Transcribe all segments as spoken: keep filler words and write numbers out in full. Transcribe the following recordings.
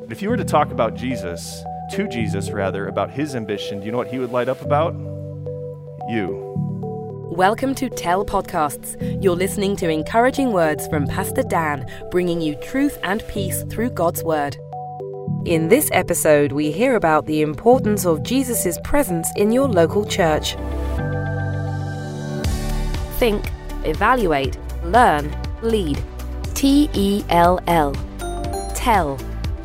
But if you were to talk about Jesus, to Jesus rather, about his ambition, do you know what he would light up about? You. Welcome to Tell Podcasts. You're listening to encouraging words from Pastor Dan, bringing you truth and peace through God's Word. In this episode, we hear about the importance of Jesus' presence in your local church. Think, evaluate, learn, lead. T E L L. Tell.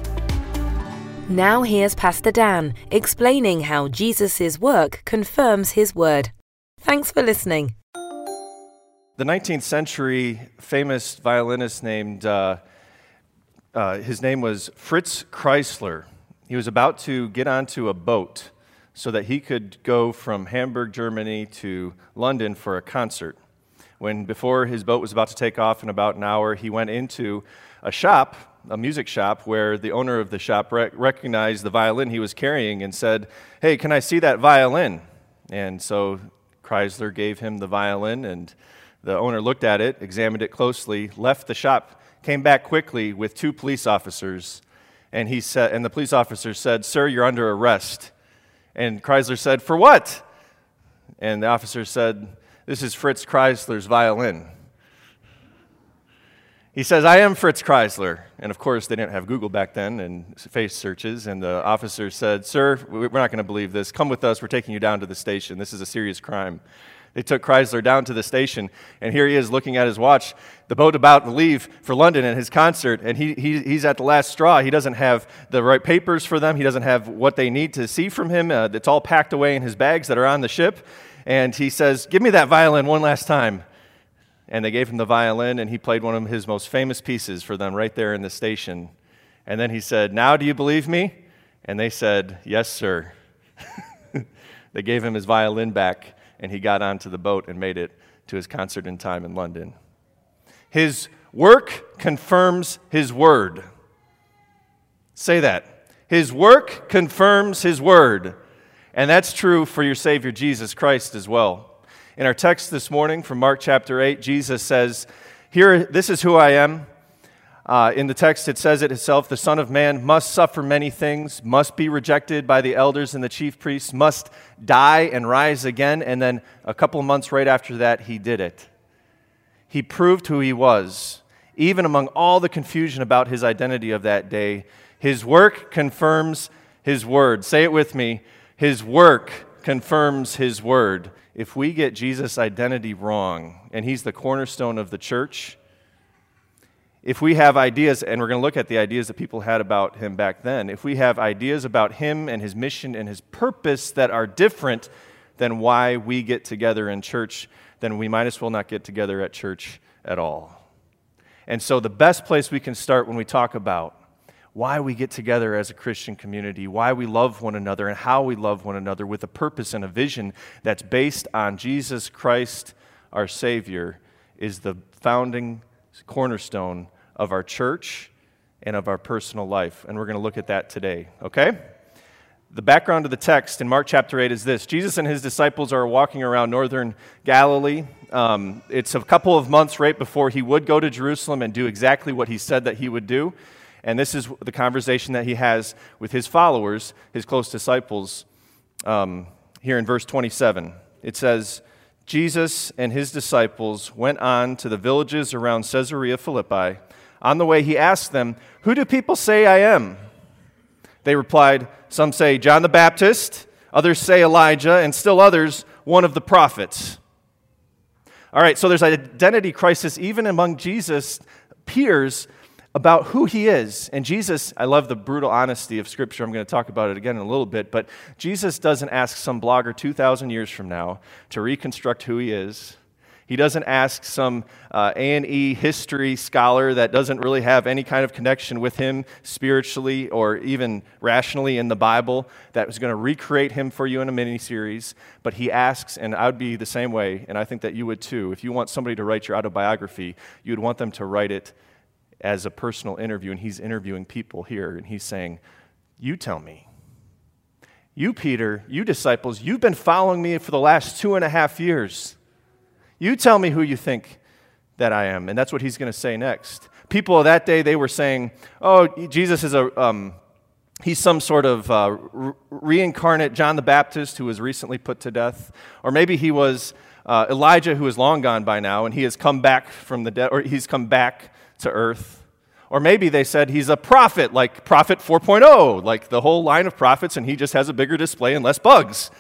Now here's Pastor Dan explaining how Jesus' work confirms his word. Thanks for listening. The nineteenth century famous violinist named, uh, uh, his name was Fritz Kreisler. He was about to get onto a boat so that he could go from Hamburg, Germany to London for a concert. When before his boat was about to take off in about an hour, he went into a shop, a music shop, where the owner of the shop rec- recognized the violin he was carrying and said, "Hey, can I see that violin?" And so Kreisler gave him the violin, and the owner looked at it, examined it closely, left the shop, came back quickly with two police officers, and he said, and the police officer said, "Sir, you're under arrest." And Kreisler said, "For what?" And the officer said, "This is Fritz Kreisler's violin." He says, "I am Fritz Kreisler." And of course, they didn't have Google back then and face searches. And the officer said, "Sir, we're not going to believe this. Come with us. We're taking you down to the station. This is a serious crime." They took Kreisler down to the station, and here he is looking at his watch, the boat about to leave for London and his concert, and he, he he's at the last straw. He doesn't have the right papers for them. He doesn't have what they need to see from him. Uh, it's all packed away in his bags that are on the ship. And he says, "Give me that violin one last time." And they gave him the violin, and he played one of his most famous pieces for them right there in the station. And then he said, "Now do you believe me?" And they said, "Yes, sir." They gave him his violin back, and he got onto the boat and made it to his concert in time in London. His work confirms his word. Say that. His work confirms his word. And that's true for your Savior, Jesus Christ, as well. In our text this morning from Mark chapter eight, Jesus says, "Here, this is who I am." Uh, in the text, it says it itself, "The Son of Man must suffer many things, must be rejected by the elders and the chief priests, must die and rise again." And then a couple of months right after that, he did it. He proved who he was. Even among all the confusion about his identity of that day, his work confirms his word. Say it with me. His work confirms his word. If we get Jesus' identity wrong, and he's the cornerstone of the church, if we have ideas, and we're going to look at the ideas that people had about him back then, if we have ideas about him and his mission and his purpose that are different than why we get together in church, then we might as well not get together at church at all. And so the best place we can start when we talk about why we get together as a Christian community, why we love one another, and how we love one another with a purpose and a vision that's based on Jesus Christ, our Savior, is the founding cornerstone of our church and of our personal life. And we're going to look at that today, okay? The background of the text in Mark chapter eight is this. Jesus and his disciples are walking around northern Galilee. Um, it's a couple of months right before he would go to Jerusalem and do exactly what he said that he would do. And this is the conversation that he has with his followers, his close disciples, um, here in verse twenty-seven. It says, "Jesus and his disciples went on to the villages around Caesarea Philippi. On the way, he asked them, 'Who do people say I am?' They replied, 'Some say John the Baptist, others say Elijah, and still others, one of the prophets.'" All right, so there's an identity crisis even among Jesus' peers about who he is. And Jesus, I love the brutal honesty of Scripture. I'm going to talk about it again in a little bit. But Jesus doesn't ask some blogger two thousand years from now to reconstruct who he is. He doesn't ask some uh, A and E history scholar that doesn't really have any kind of connection with him spiritually or even rationally in the Bible that was going to recreate him for you in a mini-series. But he asks, and I would be the same way, and I think that you would too. If you want somebody to write your autobiography, you would want them to write it as a personal interview, and he's interviewing people here, and he's saying, "You tell me. You, Peter, you disciples, you've been following me for the last two and a half years. You tell me who you think that I am." And that's what he's going to say next. People of that day, they were saying, "Oh, Jesus is a um, he's some sort of uh, re- reincarnate John the Baptist who was recently put to death. Or maybe he was uh, Elijah who is long gone by now, and he has come back from the dead, or he's come back to earth. Or maybe they said he's a prophet, like Prophet four point oh, like the whole line of prophets, and he just has a bigger display and less bugs.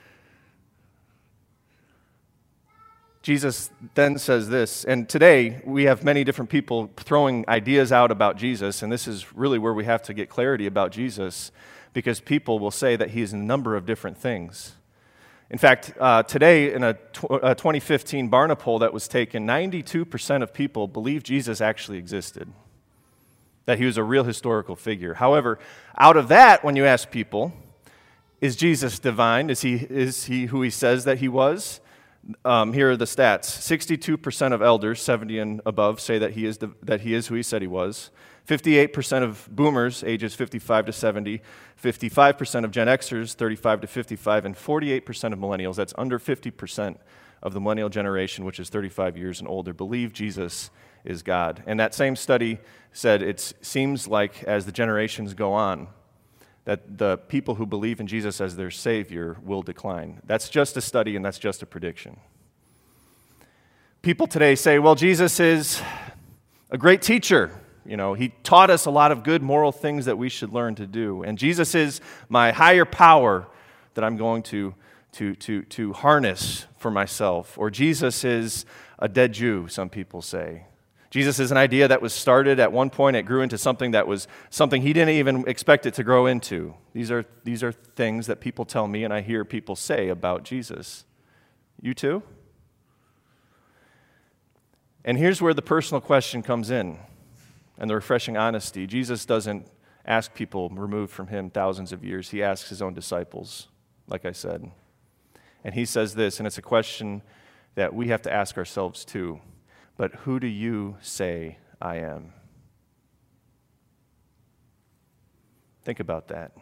Jesus then says this, and today we have many different people throwing ideas out about Jesus, and this is really where we have to get clarity about Jesus, because people will say that he is a number of different things. In fact, uh, today in a, tw- a twenty fifteen Barna poll that was taken, ninety-two percent of people believe Jesus actually existed, that he was a real historical figure. However, out of that, when you ask people, is Jesus divine? Is he, is he who he says that he was? Um, here are the stats. sixty-two percent of elders, seventy and above, say that he is the, that he is who he said he was. fifty-eight percent of boomers, ages fifty-five to seventy. fifty-five percent of Gen Xers, thirty-five to fifty-five. And forty-eight percent of millennials, that's under fifty percent of the millennial generation, which is thirty-five years and older, believe Jesus is God. And that same study said it seems like as the generations go on, that the people who believe in Jesus as their Savior will decline. That's just a study and that's just a prediction. People today say, well, Jesus is a great teacher. You know, he taught us a lot of good moral things that we should learn to do. And Jesus is my higher power that I'm going to, to, to, to harness for myself. Or Jesus is a dead Jew, some people say. Jesus is an idea that was started at one point. It grew into something that was something he didn't even expect it to grow into. These are, these are things that people tell me and I hear people say about Jesus. You too? And here's where the personal question comes in and the refreshing honesty. Jesus doesn't ask people removed from him thousands of years. He asks his own disciples, like I said. And he says this, and it's a question that we have to ask ourselves too. But who do you say I am? Think about that.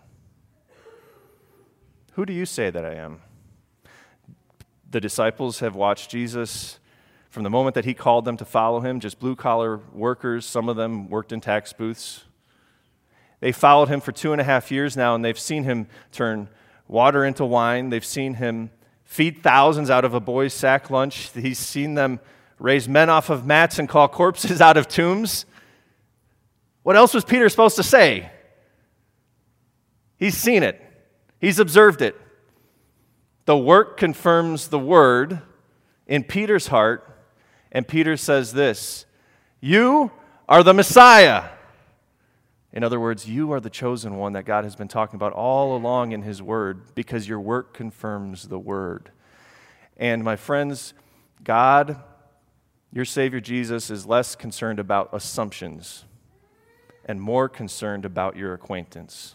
Who do you say that I am? The disciples have watched Jesus from the moment that he called them to follow him, just blue-collar workers. Some of them worked in tax booths. They followed him for two and a half years now, and they've seen him turn water into wine. They've seen him feed thousands out of a boy's sack lunch. He's seen them raise men off of mats and call corpses out of tombs. What else was Peter supposed to say? He's seen it. He's observed it. The work confirms the word in Peter's heart, and Peter says this, you are the Messiah. In other words, you are the chosen one that God has been talking about all along in his word, because your work confirms the word. And my friends, God, your Savior Jesus, is less concerned about assumptions and more concerned about your acquaintance.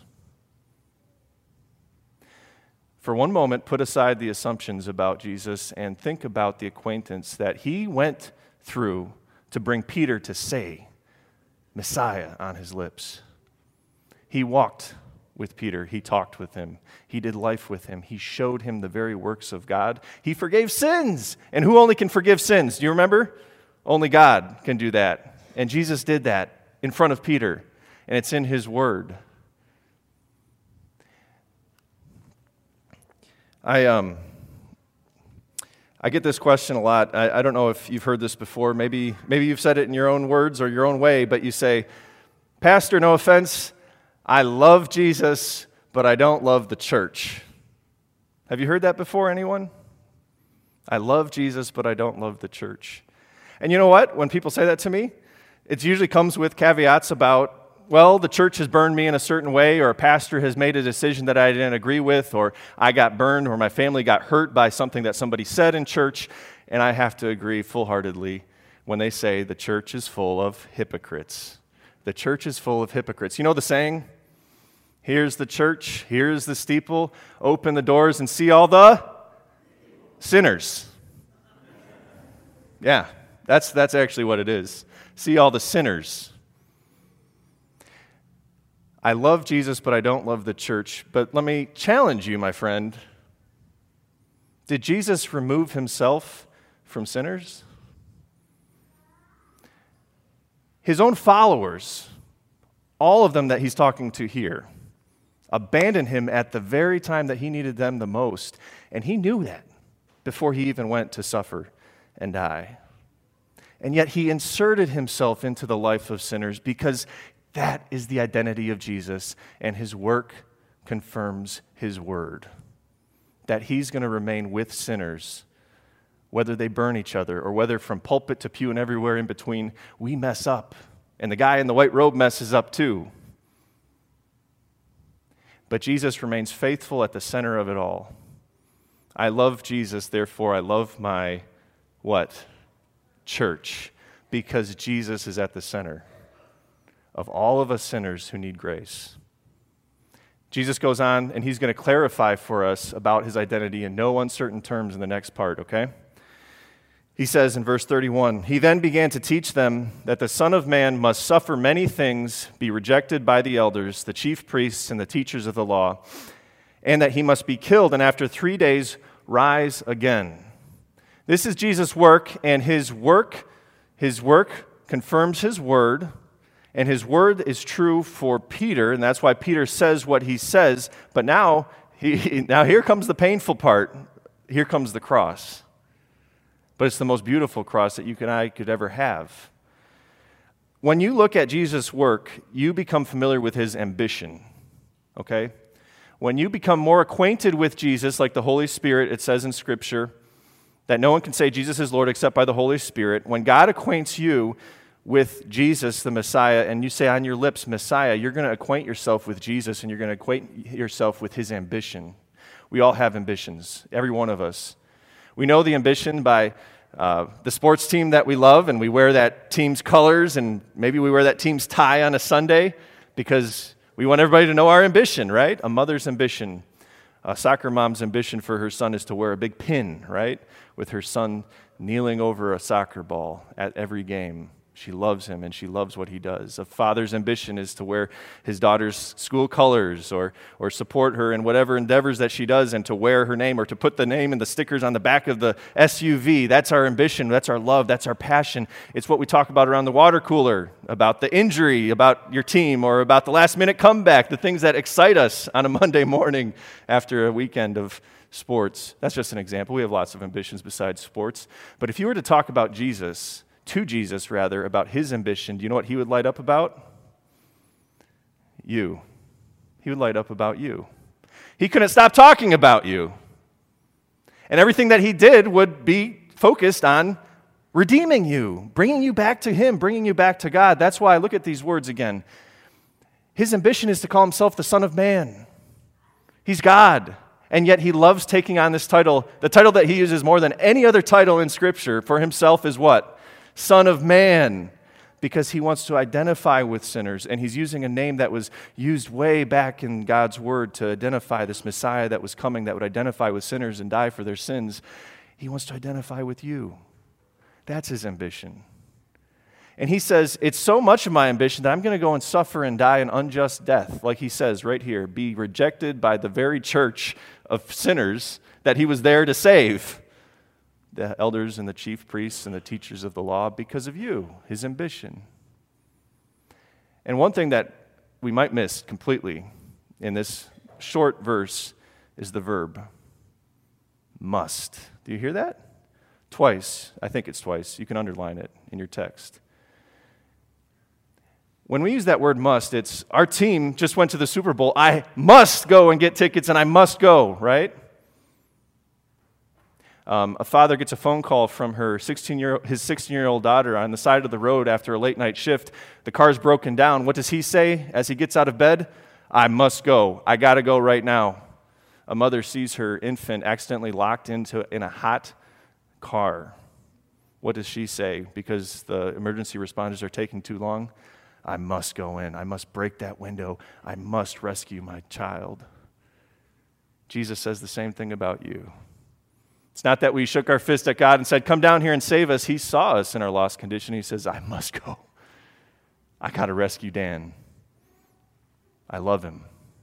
For one moment, put aside the assumptions about Jesus and think about the acquaintance that he went through to bring Peter to say Messiah on his lips. He walked with Peter. He talked with him. He did life with him. He showed him the very works of God. He forgave sins. And who only can forgive sins? Do you remember? Only God can do that. And Jesus did that in front of Peter. And it's in his word. I um I get this question a lot. I, I don't know if you've heard this before. Maybe maybe you've said it in your own words or your own way, but you say, Pastor, no offense, I love Jesus, but I don't love the church. Have you heard that before, anyone? I love Jesus, but I don't love the church. And you know what? When people say that to me, it usually comes with caveats about, well, the church has burned me in a certain way, or a pastor has made a decision that I didn't agree with, or I got burned, or my family got hurt by something that somebody said in church, and I have to agree full-heartedly when they say the church is full of hypocrites. The church is full of hypocrites. You know the saying? Here's the church, here's the steeple, open the doors and see all the sinners. Yeah, that's, that's actually what it is. See all the sinners. I love Jesus, but I don't love the church. But let me challenge you, my friend. Did Jesus remove himself from sinners? His own followers, all of them that he's talking to here, abandoned him at the very time that he needed them the most. And he knew that before he even went to suffer and die. And yet he inserted himself into the life of sinners because that is the identity of Jesus, and his work confirms his word, that he's going to remain with sinners, whether they burn each other or whether from pulpit to pew and everywhere in between, we mess up. And the guy in the white robe messes up too. But Jesus remains faithful at the center of it all. I love Jesus, therefore I love my, what? Church. Because Jesus is at the center of all of us sinners who need grace. Jesus goes on, and he's going to clarify for us about his identity in no uncertain terms in the next part, okay? He says in verse thirty-one, "He then began to teach them that the Son of Man must suffer many things, be rejected by the elders, the chief priests, and the teachers of the law, and that he must be killed, and after three days rise again." This is Jesus' work, and his work, his work confirms his word, and his word is true for Peter, and that's why Peter says what he says. But now, he, now here comes the painful part. Here comes the cross. But it's the most beautiful cross that you and I could ever have. When you look at Jesus' work, you become familiar with his ambition, okay? When you become more acquainted with Jesus, like the Holy Spirit, it says in Scripture, that no one can say Jesus is Lord except by the Holy Spirit. When God acquaints you with Jesus, the Messiah, and you say on your lips, Messiah, you're going to acquaint yourself with Jesus, and you're going to acquaint yourself with his ambition. We all have ambitions, every one of us. We know the ambition by uh, the sports team that we love, and we wear that team's colors, and maybe we wear that team's tie on a Sunday because we want everybody to know our ambition, right? A mother's ambition. A soccer mom's ambition for her son is to wear a big pin, right? With her son kneeling over a soccer ball at every game. She loves him, and she loves what he does. A father's ambition is to wear his daughter's school colors or, or support her in whatever endeavors that she does and to wear her name or to put the name and the stickers on the back of the S U V. That's our ambition. That's our love. That's our passion. It's what we talk about around the water cooler, about the injury, about your team, or about the last-minute comeback, the things that excite us on a Monday morning after a weekend of sports. That's just an example. We have lots of ambitions besides sports. But if you were to talk about Jesus, to Jesus, rather, about his ambition, do you know what he would light up about? You. He would light up about you. He couldn't stop talking about you. And everything that he did would be focused on redeeming you, bringing you back to him, bringing you back to God. That's why I look at these words again. His ambition is to call himself the Son of Man. He's God. And yet he loves taking on this title. The title that he uses more than any other title in Scripture for himself is what? Son of Man, because he wants to identify with sinners, and he's using a name that was used way back in God's Word to identify this Messiah that was coming that would identify with sinners and die for their sins. He wants to identify with you. That's his ambition. And he says, it's so much of my ambition that I'm going to go and suffer and die an unjust death, like he says right here, be rejected by the very church of sinners that he was there to save. The elders and the chief priests and the teachers of the law, because of you, his ambition. And one thing that we might miss completely in this short verse is the verb, must. Do you hear that? Twice. I think it's twice. You can underline it in your text. When we use that word must, it's our team just went to the Super Bowl. I must go and get tickets, and I must go, right? Um, a father gets a phone call from her sixteen-year, his sixteen-year-old daughter on the side of the road after a late-night shift. The car's broken down. What does he say as he gets out of bed? I must go. I got to go right now. A mother sees her infant accidentally locked into in a hot car. What does she say? Because the emergency responders are taking too long? I must go in. I must break that window. I must rescue my child. Jesus says the same thing about you. It's not that we shook our fist at God and said, come down here and save us. He saw us in our lost condition. He says, I must go. I got to rescue Dan. I love him.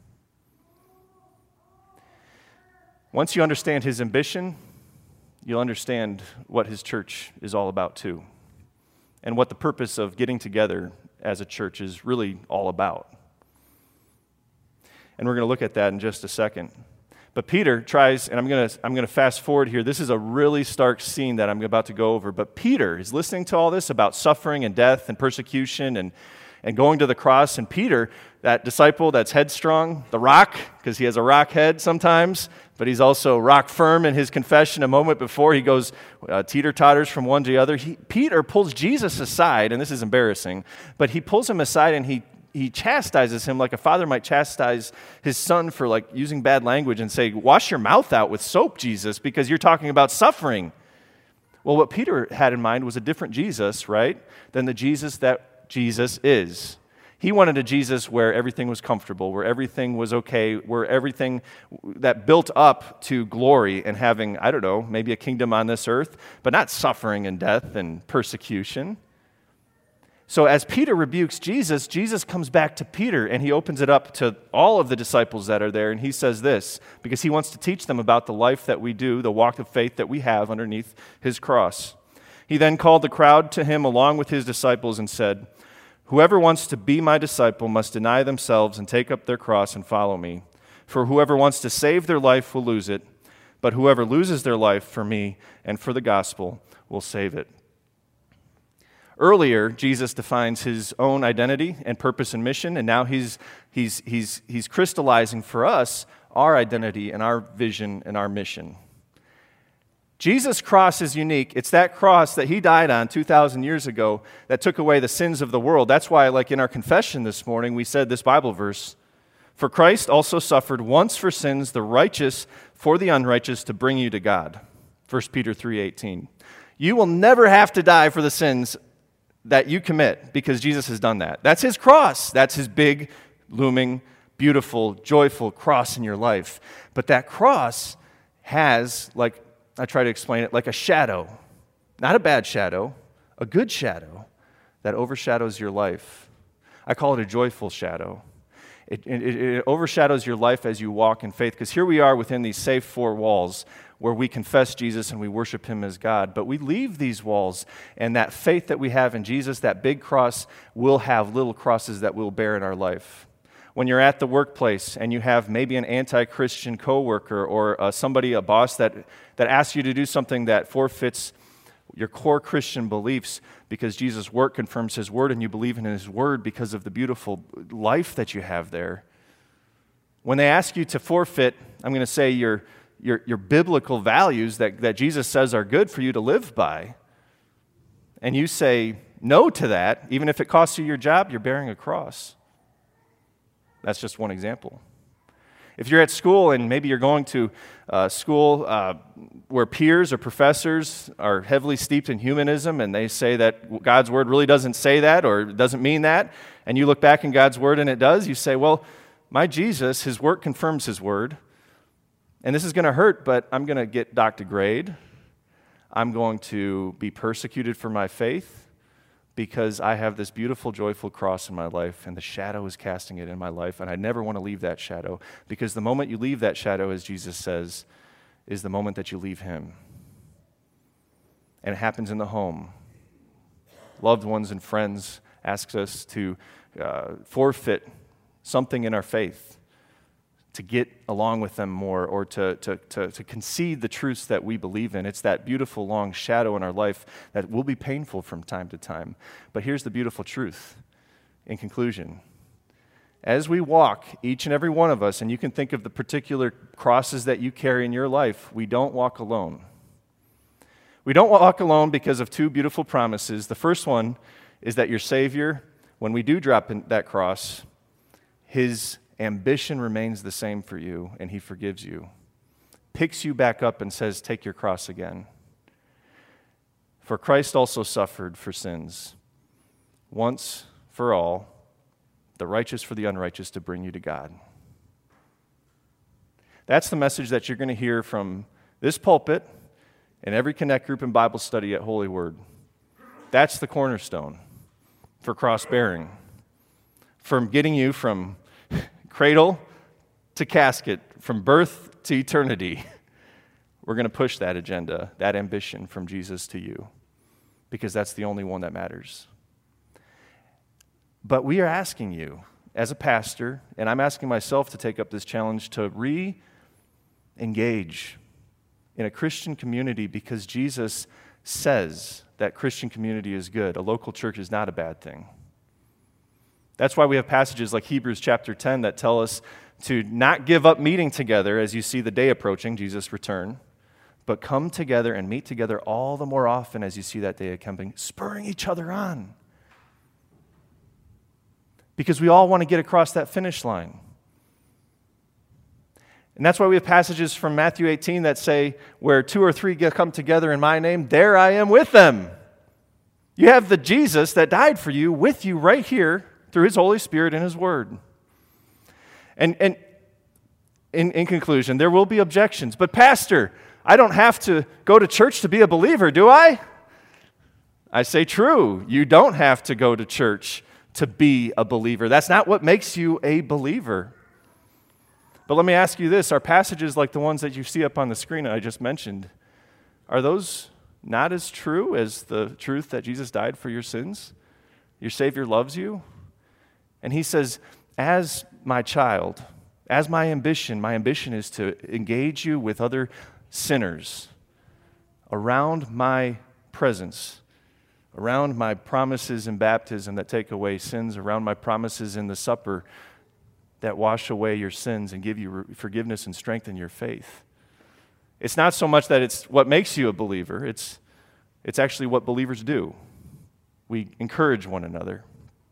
Once you understand his ambition, you'll understand what his church is all about too, and what the purpose of getting together as a church is really all about. And we're going to look at that in just a second. But Peter tries, and I'm going to I'm going to fast forward here. This is a really stark scene that I'm about to go over. But Peter is listening to all this about suffering and death and persecution and, and going to the cross. And Peter, that disciple that's headstrong, the rock, because he has a rock head sometimes, but he's also rock firm in his confession a moment before he goes uh, teeter-totters from one to the other. He, Peter pulls Jesus aside, and this is embarrassing, but he pulls him aside and he He chastises him like a father might chastise his son for like using bad language and say, wash your mouth out with soap, Jesus, because you're talking about suffering. Well, what Peter had in mind was a different Jesus, right, than the Jesus that Jesus is. He wanted a Jesus where everything was comfortable, where everything was okay, where everything that built up to glory and having, I don't know, maybe a kingdom on this earth, but not suffering and death and persecution. So as Peter rebukes Jesus, Jesus comes back to Peter and he opens it up to all of the disciples that are there, and he says this, because he wants to teach them about the life that we do, the walk of faith that we have underneath his cross. He then called the crowd to him along with his disciples and said, "Whoever wants to be my disciple must deny themselves and take up their cross and follow me. For whoever wants to save their life will lose it, but whoever loses their life for me and for the gospel will save it." Earlier, Jesus defines his own identity and purpose and mission, and now he's, he's, he's, he's crystallizing for us our identity and our vision and our mission. Jesus' cross is unique. It's that cross that he died on two thousand years ago that took away the sins of the world. That's why, like in our confession this morning, we said this Bible verse, "For Christ also suffered once for sins, the righteous for the unrighteous, to bring you to God." First Peter three eighteen. You will never have to die for the sins that you commit because Jesus has done that. That's his cross. That's his big, looming, beautiful, joyful cross in your life. But that cross has, like I try to explain it, like a shadow. Not a bad shadow, a good shadow that overshadows your life. I call it a joyful shadow. It, it, it overshadows your life as you walk in faith, because here we are within these safe four walls where we confess Jesus and we worship him as God. But we leave these walls, and that faith that we have in Jesus, that big cross, will have little crosses that we'll bear in our life. When you're at the workplace and you have maybe an anti-Christian coworker or uh, somebody, a boss that, that asks you to do something that forfeits your core Christian beliefs, because Jesus' work confirms his word and you believe in his word because of the beautiful life that you have there. When they ask you to forfeit, I'm going to say your, your, your biblical values that, that Jesus says are good for you to live by, and you say no to that, even if it costs you your job, you're bearing a cross. That's just one example. If you're at school and maybe you're going to uh, school uh, where peers or professors are heavily steeped in humanism and they say that God's word really doesn't say that or doesn't mean that, and you look back in God's word and it does, you say, well, my Jesus, his work confirms his word, and this is going to hurt, but I'm going to get docked a grade. I'm going to be persecuted for my faith, because I have this beautiful, joyful cross in my life, and the shadow is casting it in my life, and I never want to leave that shadow, because the moment you leave that shadow, as Jesus says, is the moment that you leave him. And it happens in the home. Loved ones and friends ask us to uh, forfeit something in our faith to get along with them more, or to, to, to, to concede the truths that we believe in. It's that beautiful long shadow in our life that will be painful from time to time. But here's the beautiful truth in conclusion. As we walk, each and every one of us, and you can think of the particular crosses that you carry in your life, we don't walk alone. We don't walk alone because of two beautiful promises. The first one is that your Savior, when we do drop in that cross, his ambition remains the same for you, and he forgives you, picks you back up and says, take your cross again. For Christ also suffered for sins, once for all, the righteous for the unrighteous, to bring you to God. That's the message that you're going to hear from this pulpit and every Connect group and Bible study at Holy Word. That's the cornerstone for cross-bearing, from getting you from cradle to casket, from birth to eternity. We're going to push that agenda, that ambition from Jesus to you, because that's the only one that matters. But we are asking you, as a pastor, and I'm asking myself to take up this challenge to re-engage in a Christian community because Jesus says that Christian community is good. A local church is not a bad thing. That's why we have passages like Hebrews chapter ten that tell us to not give up meeting together as you see the day approaching, Jesus' return, but come together and meet together all the more often as you see that day coming, spurring each other on. Because we all want to get across that finish line. And that's why we have passages from Matthew eighteen that say, where two or three come together in my name, there I am with them. You have the Jesus that died for you with you right here through his Holy Spirit and his word. And, and in, in conclusion, there will be objections. But pastor, I don't have to go to church to be a believer, do I? I say true. You don't have to go to church to be a believer. That's not what makes you a believer. But let me ask you this. Are passages like the ones that you see up on the screen that I just mentioned, are those not as true as the truth that Jesus died for your sins? Your Savior loves you? And he says, as my child, as my ambition, my ambition is to engage you with other sinners around my presence, around my promises in baptism that take away sins, around my promises in the supper that wash away your sins and give you forgiveness and strengthen your faith. It's not so much that it's what makes you a believer, it's, it's actually what believers do. We encourage one another.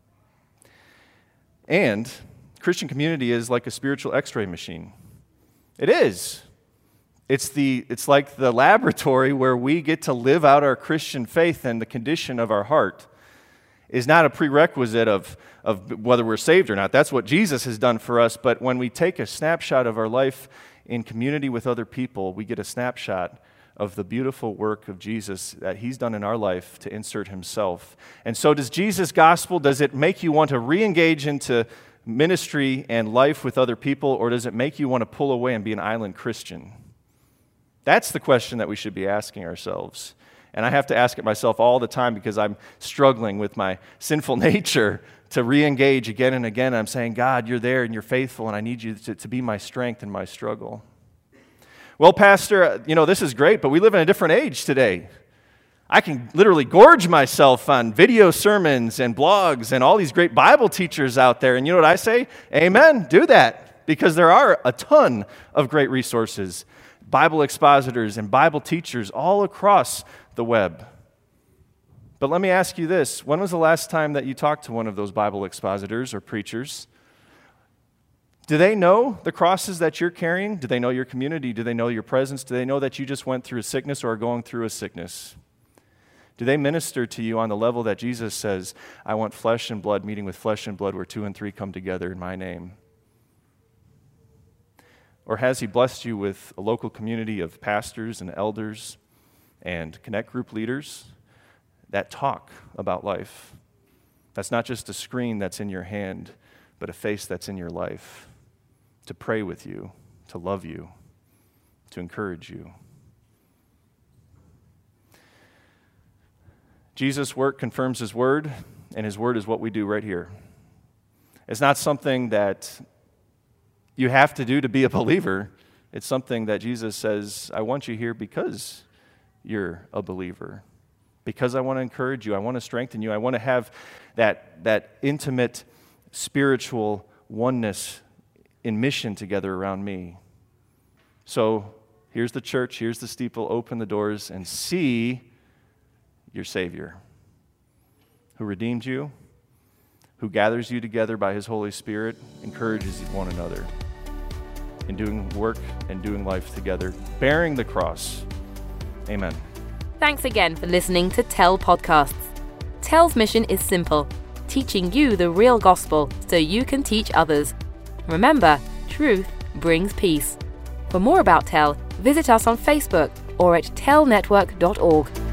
And Christian community is like a spiritual x-ray machine. It is. It's the it's like the laboratory where we get to live out our Christian faith, and the condition of our heart is not a prerequisite of, of whether we're saved or not. That's what Jesus has done for us. But when we take a snapshot of our life in community with other people, we get a snapshot of the beautiful work of Jesus that he's done in our life to insert himself. And so does Jesus' gospel, does it make you want to re-engage into ministry and life with other people, or does it make you want to pull away and be an island Christian? That's the question that we should be asking ourselves. And I have to ask it myself all the time because I'm struggling with my sinful nature to re-engage again and again. I'm saying, God, you're there and you're faithful, and I need you to, to be my strength in my struggle. Well, Pastor, you know, this is great, but we live in a different age today. I can literally gorge myself on video sermons and blogs and all these great Bible teachers out there. And you know what I say? Amen, do that. Because there are a ton of great resources, Bible expositors and Bible teachers all across the web. But let me ask you this. When was the last time that you talked to one of those Bible expositors or preachers? Do they know the crosses that you're carrying? Do they know your community? Do they know your presence? Do they know that you just went through a sickness or are going through a sickness? Do they minister to you on the level that Jesus says, I want flesh and blood meeting with flesh and blood where two and three come together in my name? Or has he blessed you with a local community of pastors and elders and connect group leaders that talk about life? That's not just a screen that's in your hand, but a face that's in your life, to pray with you, to love you, to encourage you. Jesus' work confirms his word, and his word is what we do right here. It's not something that you have to do to be a believer. It's something that Jesus says, I want you here because you're a believer. Because I want to encourage you, I want to strengthen you, I want to have that, that intimate spiritual oneness in mission together around me. So here's the church, here's the steeple, open the doors and see your Savior, who redeemed you, who gathers you together by his Holy Spirit, encourages one another in doing work and doing life together, bearing the cross. Amen. Thanks again for listening to Tell Podcasts. Tell's mission is simple, teaching you the real gospel so you can teach others. Remember, truth brings peace. For more about Tell, visit us on Facebook or at tell network dot org.